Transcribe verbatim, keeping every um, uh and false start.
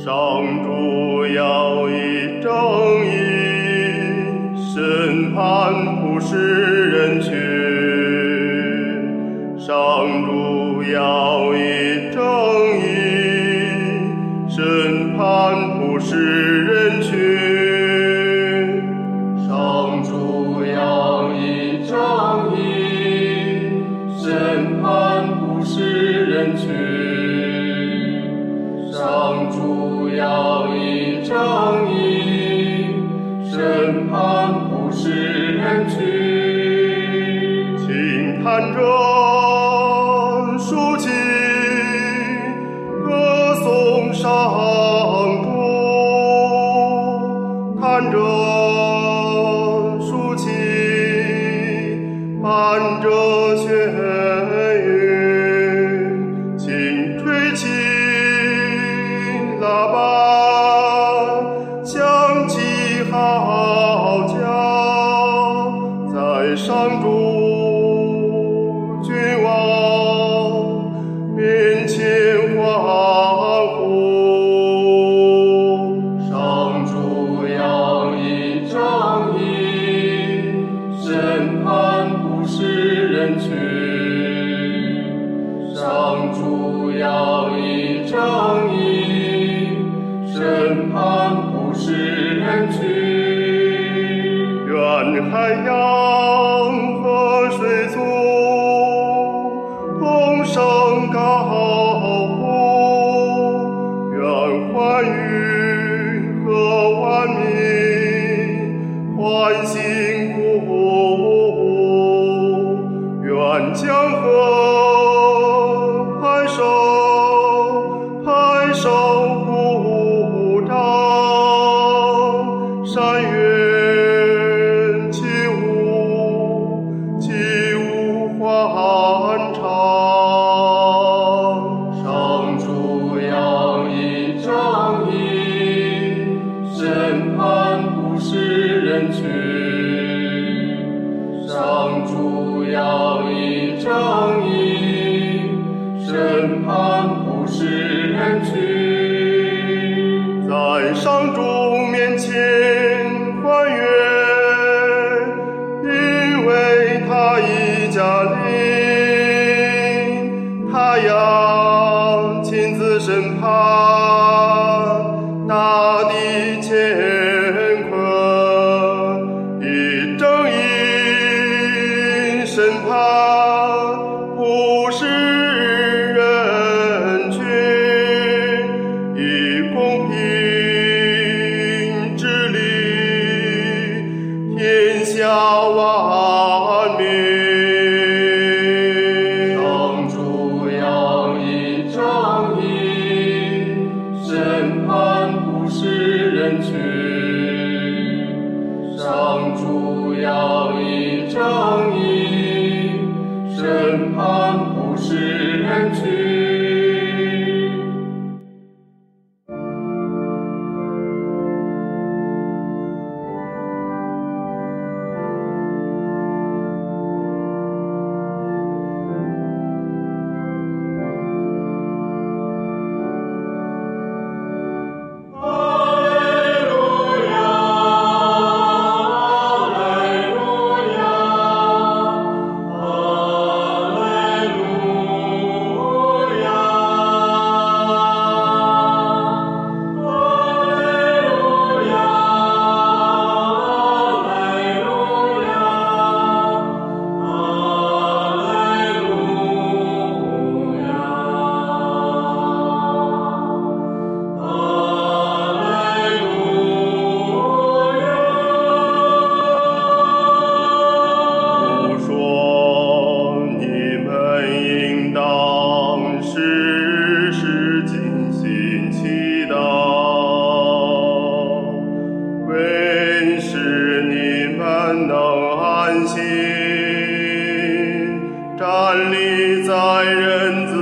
上主要以正义审判普世人群，上主要以正义审判普世人群，上主要以正义审判普世人群，上主要以正义审判普世人群，请看着竖起歌颂上主，看着竖起伴着弦乐，请吹起喇叭，响起号角，在上主君王面前欢呼。上主要以正义审判普世人群，上主要以正义审判普世人群，愿海洋和水族同声高呼，愿寰宇和万民欢欣鼓舞，愿江河拍手拍手鼓掌，山岳起舞起舞欢唱，上主要以正义审判普世人群，上主要以正义审判普世人群，在上主面前欢悦，因为他已驾临，他要亲自审判大地乾坤，以正义审判普世人群，以公平治理天下万民，上主要以正义审判普世人群，上主要以正义审判普世人群。站立在人子